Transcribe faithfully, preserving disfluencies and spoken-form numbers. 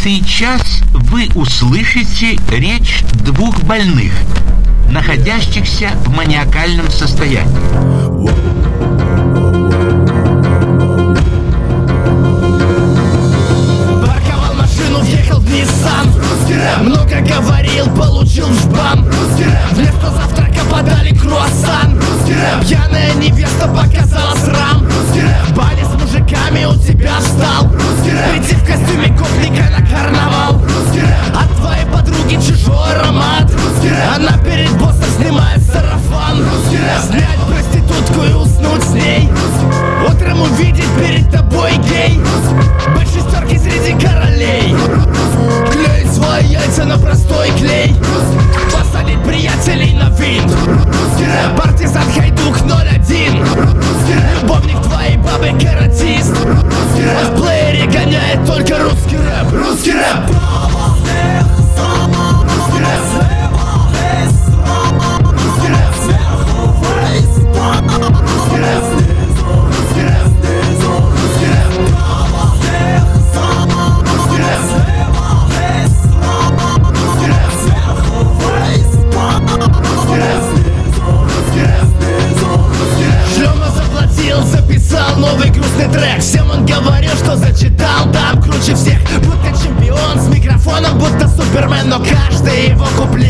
Сейчас вы услышите речь двух больных, находящихся в маниакальном состоянии. Парковал машину, въехал в Ниссан. Много говорил, получил в жбан. Вместо завтрака подали круассан. Пьяная невеста показала срам. В бане с мужиками у тебя ждал. Прийти в костюме гопника на карнавал. От твоей подруги чужой аромат. Она перед боссом снимает сарафан. Снять проститутку и уснуть с ней. Утром увидеть перед тобой гей. Быть шестерки среди королей. Клеить свои яйца на простой клей. Посадить приятелей на винт. Партизан Хайдук ноль один. Любовник твоей бабы каратист. В плеере гоняет только русский рэп. Русский рэп. Записал новый грустный трек. Всем он говорил, что зачитал там круче всех. Будто чемпион с микрофоном, будто супермен. Но каждый его куплет